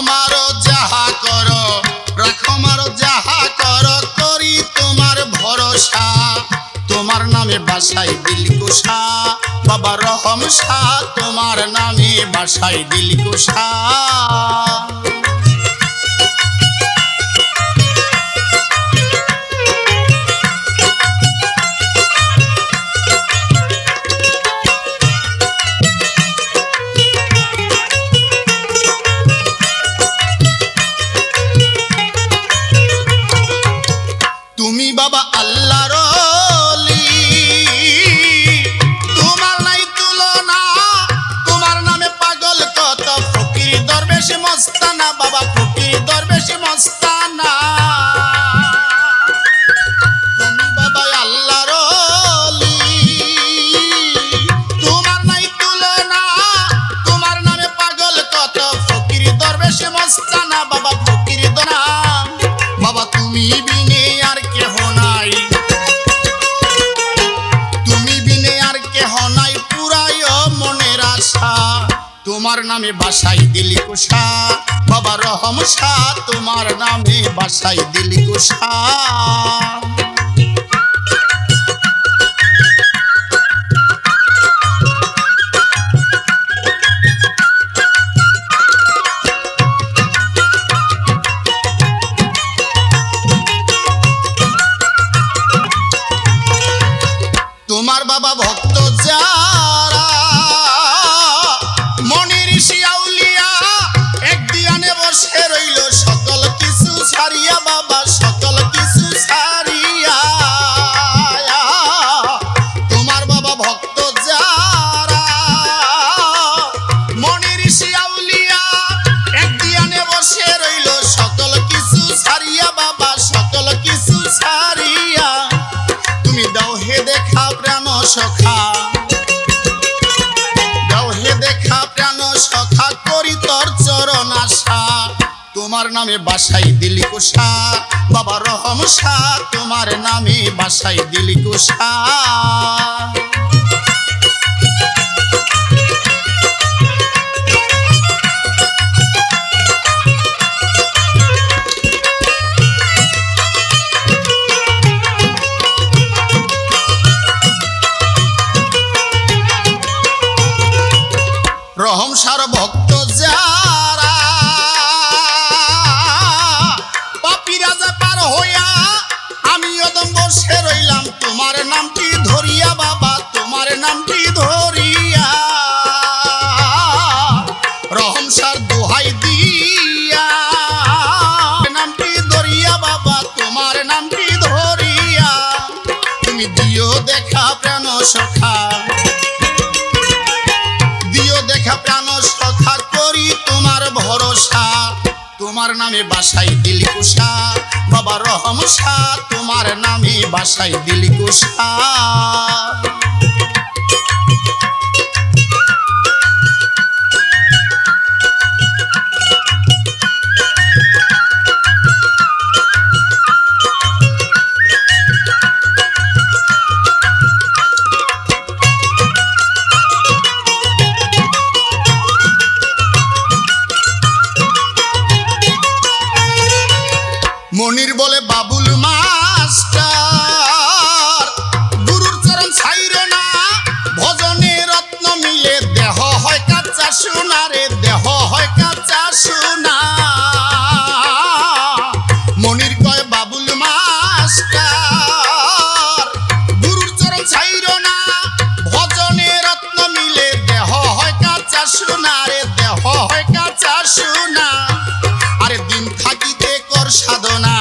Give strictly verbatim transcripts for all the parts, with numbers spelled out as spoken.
মারো যাহা করো, রাখো মারো যাহা করো, করি তোমার ভরসা। তোমার নামে বাসাই দিলকুশা, বাবা রহম শাহ তোমার নামে বাসাই দিলকুশা। তুমি বাবা আল্লাহর ওলি, তোমার নাই তুলনা, তোমার নামে পাগল কত ফকির দরবেশ মস্তানা, বাবা ফকির দরবেশ মস্তানা। তুমি বাবা আল্লাহর ওলি, তোমার নাই তুলনা, তোমার নামে পাগল কত ফকির দরবেশ মস্তানা, বাবা ফকির দনা। বাবা তুমি বিনে আর কেহ নাই, তুমি বিনে আর কেহ নাই, পুরায় মনের আশা। তোমার নামে বাসাই দিলকুশা, বাবা রহম শাহ তোমার নামে বাসাই দিলকুশা। তোমার বাবা ভক্ত যারা মনির ঋষি আউলিয়া, এক দিয়ানে বসে রইল সকল কিছু ছাড়িয়া, বাবা সকল কিছু ছাড়িয়া। তোমার বাবা ভক্ত যারা মনির ঋষি আউলিয়া, এক দিয়ানে বসে রইল সকল কিছু ছাড়িয়া, বাবা সকল কিছু ছাড়িয়া। তুমি দাও হে দেখা প্রাণ সখা, দাও হে দেখা প্রাণ সখা, করি তোর চরণ আশা। তোমার নামে বাসাই দিলকুশা, বাবা রহম শাহ তোমার নামে বাসাই দিলকুশা। রহম শাহর ভক্ত যারা পাপী রাজা পার হইয়া, আমি অদম বসে রইলাম তোমার নামটি ধরিয়া, বাবা তোমার নামটি ধরিয়া। রহম শাহর দোহাই দিয়া নামটি ধরিয়া, বাবা তোমার নামটি ধরিয়া। তুমি দিও দেখা প্রাণ সখা, দেখা প্রাণ সখা, করি তোমার ভরসা। তোমার নামে বাসাই দিলকুশা, বাবা রহম শাহ তোমার নামে বাসাই দিলকুশা। মনির বলে বাবুল মাস্টার, গুরুর চরণ ছাইর না, ভজনে রত্ন মিলে দেহ হয় কাঁচা সোনা রে, দেহ হয় কাঁচা সোনা। মনির কয় বাবুল মাস্টার, গুরুর চরণ ছাইর না, ভজনে রত্ন মিলে দেহ হয় কাঁচা সোনা রে, দেহ হয় কাঁচা সোনা। আরে দিন থাকিতে কর সাধনা,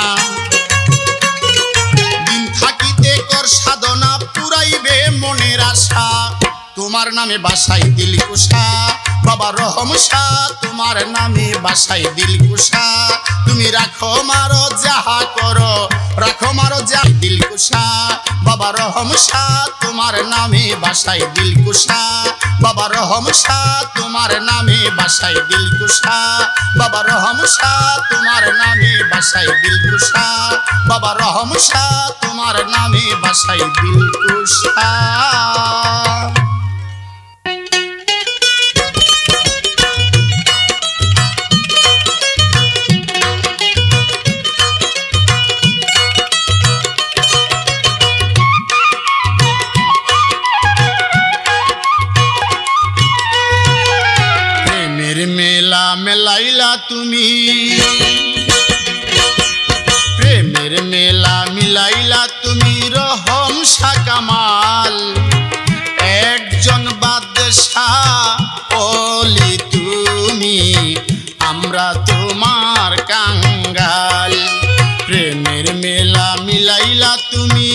দিন থাকিতে কর সাধনা, পুরাইবে মনের আশা। তোমার নামে বাসাই দিলকুশা, বাবা রহম শাহ তোমার নামে বাসাই দিলকুশা। তুমি রাখো মারো যাহা করো, রাখো মারো যাহা দিলকুশা, বাবা রহম শাহ তোমার নামে বাসাই দিলকুশা। বাবা রহম শাহ তোমার নামে বাসাই দিলকুশা, বাবা রহম শাহ তোমার নামে বাসাই দিলকুশা, বাবা রহম শাহ তোমার নামে বাসাই দিলকুশা। তুমি প্রেমের মেলা মিলাইলা তুমি রহম শাহ কামাল একজন বাদশাহ ওলি তুমি আমরা তোমার কাঙ্গাল প্রেমের মেলা মিলাইলা তুমি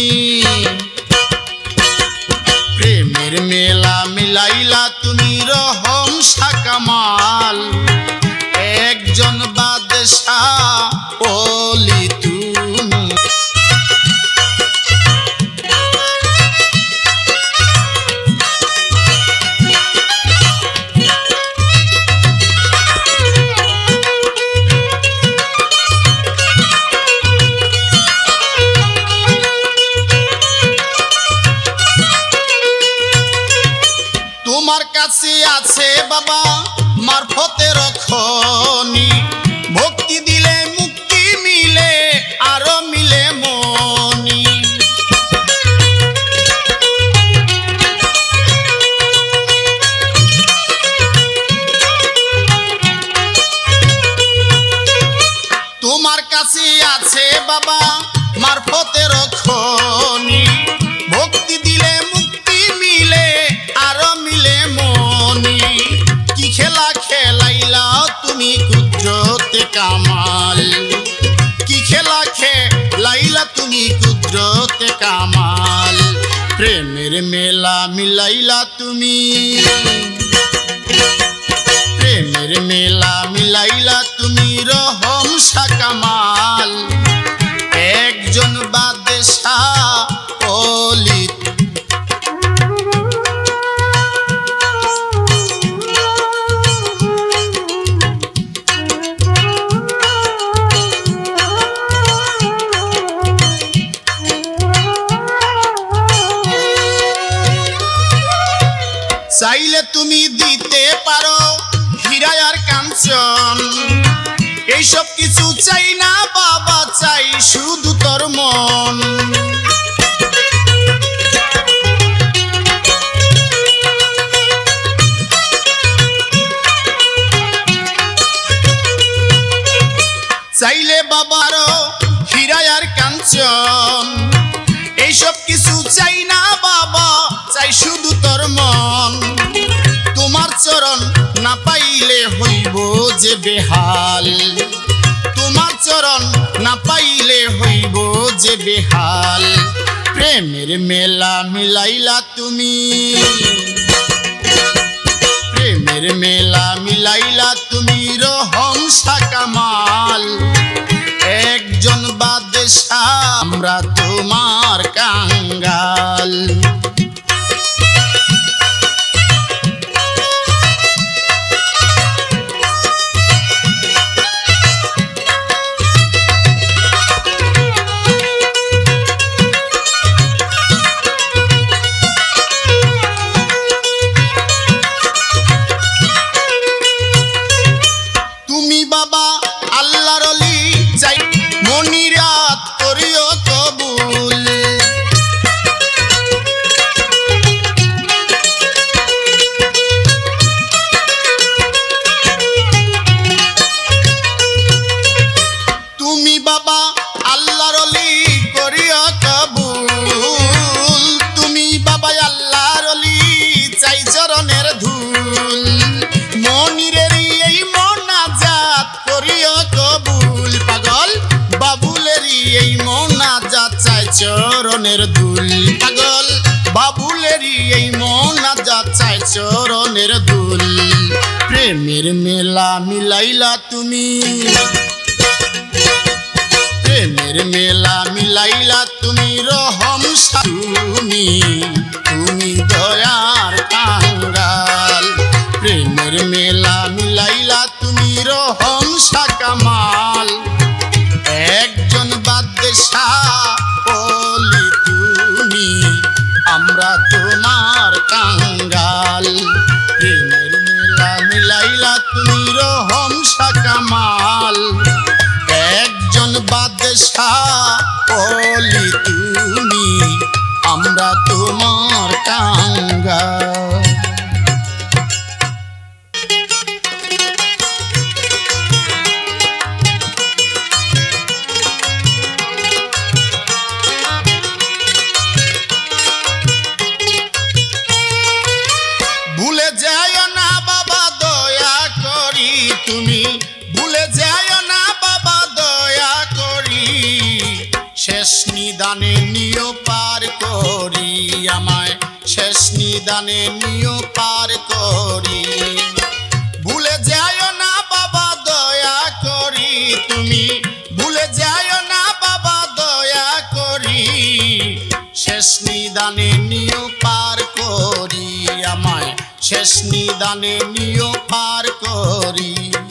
প্রেমের মেলা মিলাইলা তুমি রহম শাহ কামাল একজন বাদশাহ ওলি তুমি তোমার কাছে আছে বাবা মারফতের খনি ভক্তি দিলে মুক্তি মিলে আরো মিলে মনি তোমার কাছে আছে বাবা মারফতের খনি ভক্তি দিলে মুক্তি মিলে আরো মিলে মনি কি খেলা খেলাইলা তুমি কুদরতে কামাল কি খেলা খেলাইলা তুমি কুদরতে কামাল প্রেমের মেলা মিলাইলা তুমি প্রেমের মেলা মিলাইলা তুমি রহম শাহ কামাল একজন বাদশাহ ওলি চাইলে তুমি দিতে পারো হীরা আর কাঞ্চন এইসব কিছু চাই না বাবা চাই শুধু তোর মন চাইলে বাবারও হীরা আর কাঞ্চন এইসব কিছু চাই না বাবা চাই শুধু তোর মন তোমার চরণ না পাইলে হইব যে বেহাল তোমার চরণ না পাইলে হইব যে বেহাল প্রেমের মেলা মিলাইলা তুমি প্রেমের মেলা মিলাইলা তুমি রহম শাহ কামাল একজন বাদশাহ আমরা তোমার কাঙ্গাল তুমি বাবা আল্লাহর ওলি চাই মনিরাত করিও কবুল তুমি বাবা আল্লাহর ওলি করিও কবুল তুমি বাবা আল্লাহর ওলি চাই চরণের ধুল মনিরের এই মোনাজাত করিও কবুল পাগল বাবুলেরই এই মোনাজাত চাই চরণের ধুল পাগল বাবুলেরই এই মোনাজাত চাই চরণের ধুল প্রেমের মেলা মিলাইলা তুমি প্রেমের মেলা মিলাইলা তুমি রহম শাহ তুমি তুমি দয়ার কাঙ্গাল প্রেমের মেলা মিলাইলা তুমি রহম শাহ কামাল একজন বাদশাহ ওলি তুমি আমরা তোমার কাঙ্গাল প্রেমের মেলা মিলাইলা তুমি রহম শাহ কামাল একজন বাদশাহ ওলি তুমি আমরা তোমার কাঙ্গাল নিও পার করি। ভুলে যাইও না বাবা দয়া করি, তুমি ভুলে যাইও না বাবা দয়া করি, শেষ নিদানে নিও পার করি, আমায় শেষ নিদানে নিও পার করি।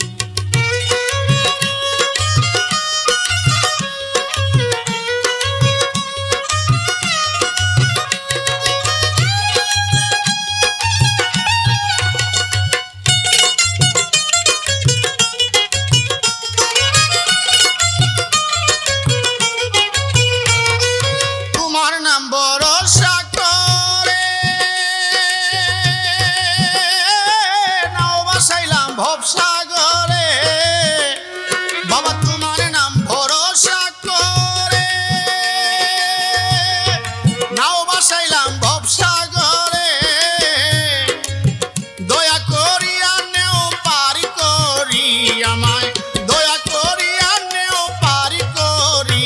তোমার নাম ভরসা করে নাও বাসাইলাম ভবসাগরে, বাবা তোমার নাম ভরসা করে নাও বাসাইলাম ভবসাগরে, দয়া করিয়া নেও পারি করি, আমায় দয়া করিয়া নেও পারি করি,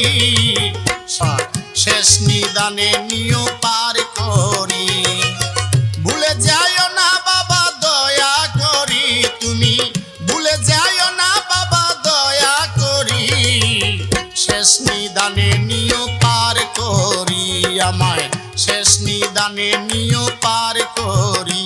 শেষ নিদানে নিও পার করি। ভুলে যাইও না বাবা দয়া করি, তুমি ভুলে যাইও না বাবা দয়া করি, শেষ নিদানে নিও পার করি, আমায় শেষ নিদানে নিও পার করি।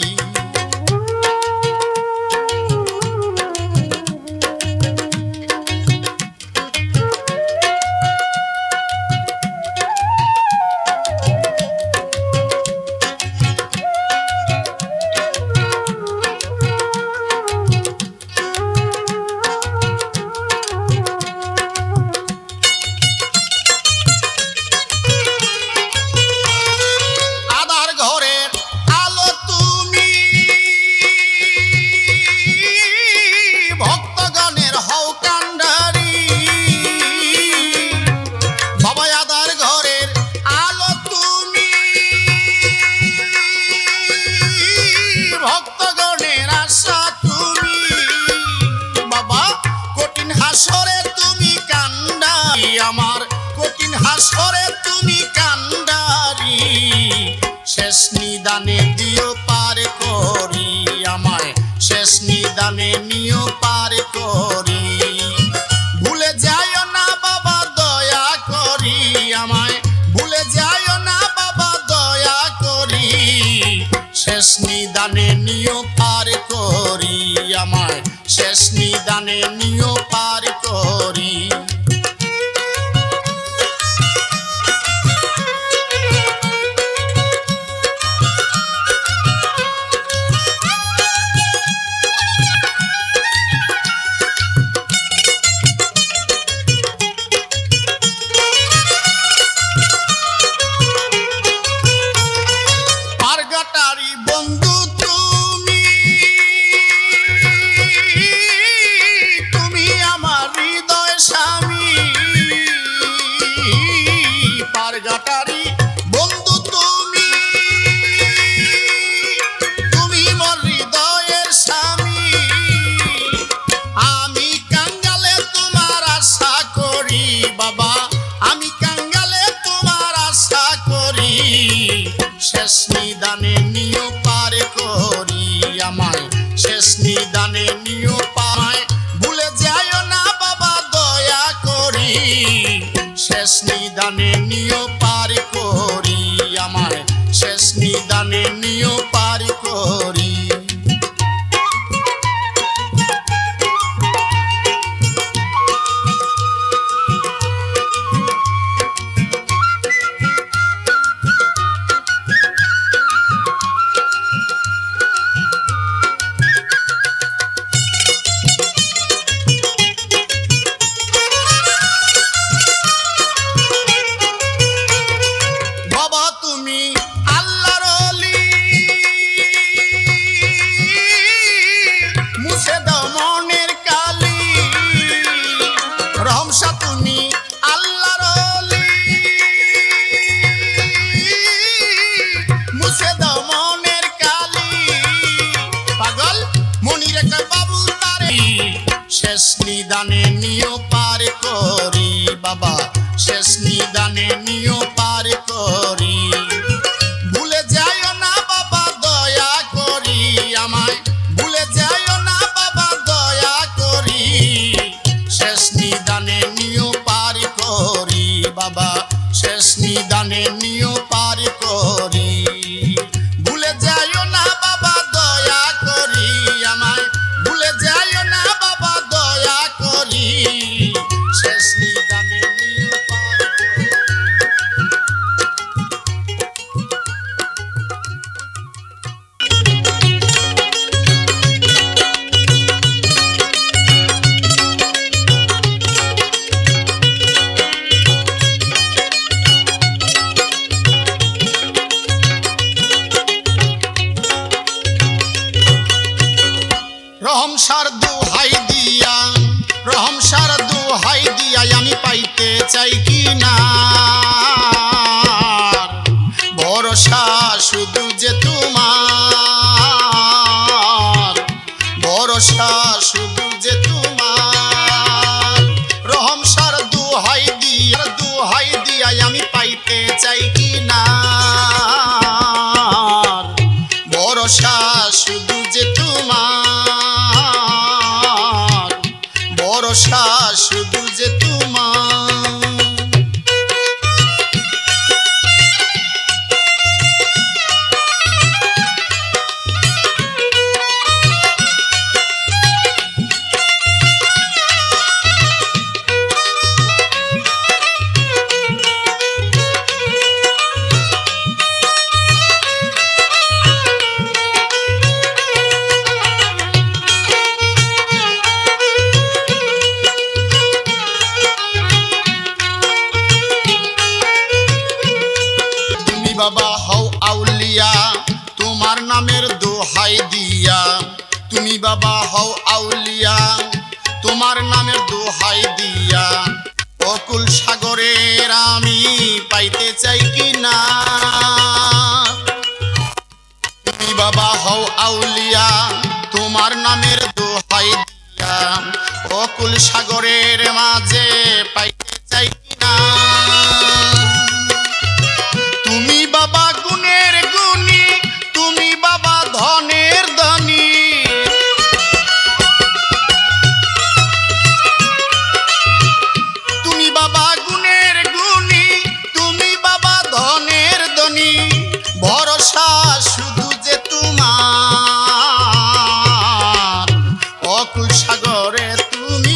ভক্তগণের আশা তুমি বাবা, কঠিন হাসরে তুমি কান্ডারি, আমার কঠিন হাসরে তুমি কান্ডারি, শেষ নিদানে দিও পার করি, আমায় শেষ নিদানে নিও পার করি। ভুলে যাইও না বাবা দয়া করি, আমায় ভুলে যাইও না বাবা দয়া করি, শেষ নিদানে নিও পার করি, আমায় শেষ নিদানে নিও পার করি। পারগাটারি বন্ধু তুমি, তুমি আমার হৃদয় স্বামী, পারগাটারি বন্ধু তুমি, তুমি মোর হৃদয়ের স্বামী, আমি কাঙ্গালে তোমার আশা করি বাবা, আমি কাঙ্গালে তোমার আশা করি, শেষ নিদানে নিও পার করি, আমায় শেষ নিদানে নিও পায়। ভুলে যাইও না বাবা দয়া করি, শেষ নিদানে নিও পার করি, আমায় শেষ নিদানে নিও পার করি। বাবা তুমি আল্লাহর ওলি, মুছে দাও মনের কালি, রহমশা তুমি আল্লাহর ওলি, মুছে দাও মনের কালি, পাগল মনিরে কয় বাবু তারে, শেষ নিদানে নিও পার করি বাবা, শেষ নিদানে নিও পার করি। ভুলে যাইও না বাবা দয়া নিদানে নিও পার করি বাবা, শেষ নিদানে নিও পার করি। ভুলে যাইও না বাবা দয়া করি আমায়, ভুলে যাইও না বাবা দয়া করি, শেষ নিদানে নিও পার করি। রহম সার দুহাই দিয়া, রহম সার দুহাই দিয়া আমি পাইতে চাই কি না ভরসা শুধু যে তোমার, ভরসা শুধু যে তোমার। রহম সার দুহাই দিয়া, দুহাই দিয়া আমি পাইতে চাই কি না ভরসা শুধু যে তোমার, ভরসা শুধু যে তোমার। বাবা হও আউলিয়া তোমার নামের দোহাই দিয়া, তুমি বাবা হও আউলিয়া তোমার নামের দোহাই দিয়া, অকুল সাগরের আমি পাইতে চাই কি না। তুমি বাবা হও আউলিয়া তোমার নামের দোহাই দিয়া, অকুল সাগরের মাঝে পাইতে চাই কি না। তুমি বাবা গুণের গুণী, তুমি বাবা ধনের ধনী, তুমি বাবা গুণের গুণী, তুমি বাবা ধনের ধনী, ভরসা শুধু যে তোমার, অকুল সাগরে তুমি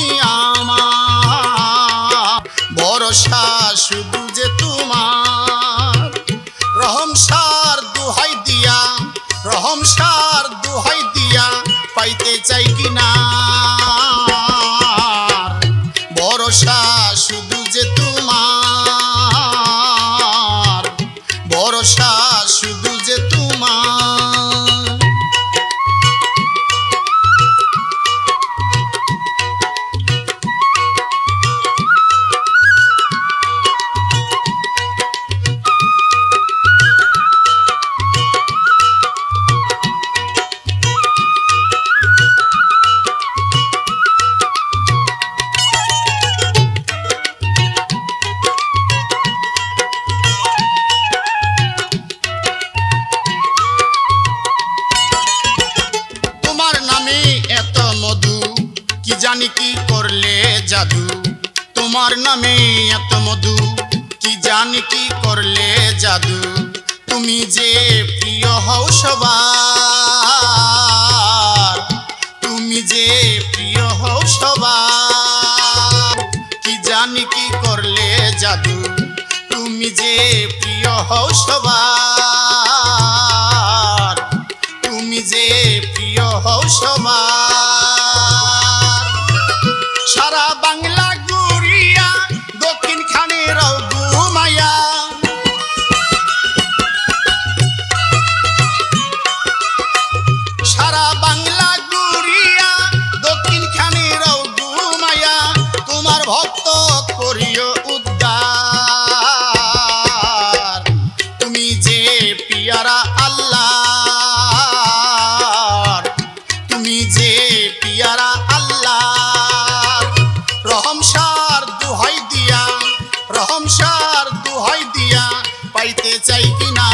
আমার, ভরসা শুধু যে তোমার। রহম সার দুহাই দিয়া, রহম সার দুহাই দিয়া পাইতে চাই কি না ভরসা শুধু যে তোমার, ভরসা শুধু যে তোমার। জানি কি করলে জাদু, তোমার নামে এত মধু, কি জানি কি করলে জাদু, তুমি যে প্রিয় হও সবার, তুমি যে প্রিয় হও সবার, কি জানি কি করলে জাদু, তুমি যে প্রিয় হও সবার, তুমি যে প্রিয় হও সবার। সারা বাংলা ঘুরিয়া দক্ষিণ খানে রাও ঘুমাইয়া, সারা বাংলা ঘুরিয়া দক্ষিণ খানে রাও ঘুমাইয়া, তোমার ভক্ত করিও উদ্ধার, তুমি যে পিয়ারা আল্লাহ, তুমি যে পিয়ারা আল্লাহ। রহম সার দুহাই দিয়া, রহম সার দুহাই দিয়া পাইতে চাই কিনা,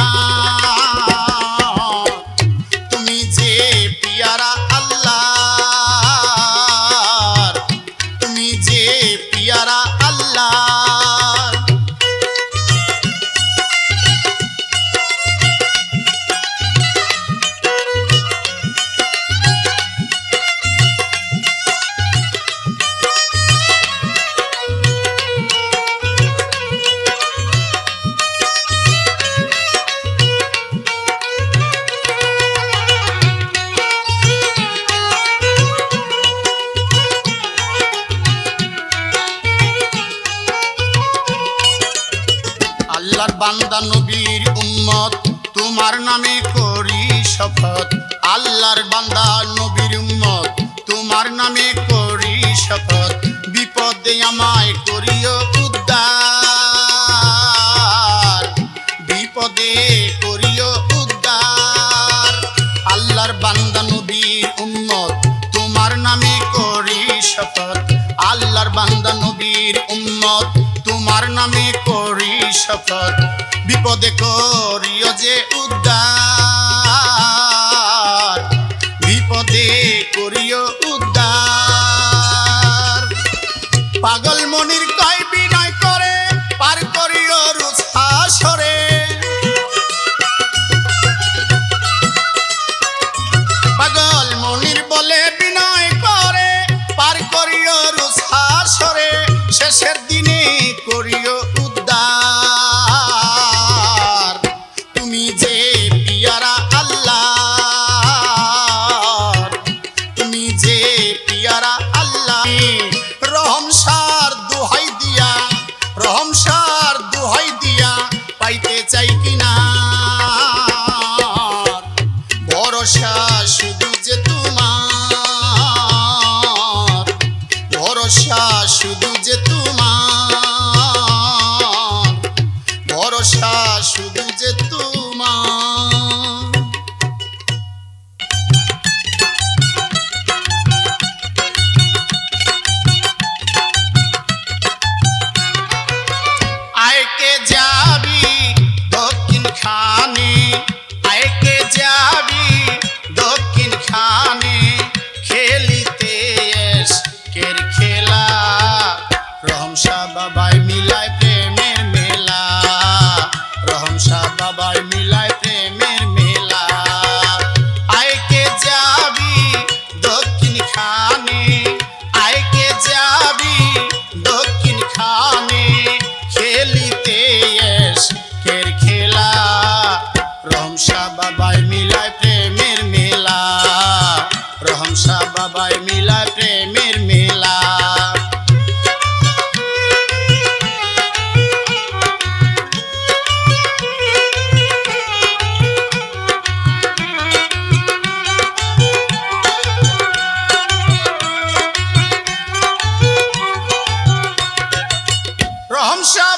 তুমি যে পিয়ারা আল্লাহ, তুমি যে উদ্ধার। আল্লাহর বান্দা নবীর উম্মত তোমার নামে করি শপথ। আল্লাহর বান্দা নবীর উম্মত তোমার নামে করি শপথ। বিপদে আমায় করিও উদ্ধার, বিপদে করিও উদ্ধার। আল্লাহর বান্দা নবীর উম্মত তোমার নামে করি শপথ। আল্লাহর বান্দা নবীর উম্মত তোমার নামে করি শপথ। বিপদে করিও যে উদ্ধার, বিপদে করিও উদ্ধার। পাগল মনির কয় বিনয় করে পার করিও রোজ হাসরে। পাগল মনির বলে বিনয় করে পার করিও রোজ হাসরে। শেষের দিনে করিও উদ্ধার, তুমি যে পিয়ারা আল্লাহ, তুমি যে পিয়ারা আল্লাহ। রহম সার দোহাই দিয়া, রহম সার দোহাই দিয়া পাইতে চাই কিনা ভরসা শুধু যে তোমার, ভরসা শুধু যে তোমার, ভরসা শুধু যে তোমার। আয়কে যাবি দক্ষিণ খানে, আয়কে যাবি দক্ষিণ খানে। খেলিতে এস কের খেলা, রহম শাহ বাবাই মিলায় প্রেমের মেলা, রহম শাহ বাবাই মিলায় প্রেমের মেলা। আয়কে যাবি দক্ষিণ খানে, আয়কে যাবি দক্ষিণ খানে। খেলিতে এস কের খেলা, রহম শাহ বাবাই মিলায় প্রেমের মেলা, রহম শাহ বাবাই মিলায় প্রেমের মেলা। রহম শাহ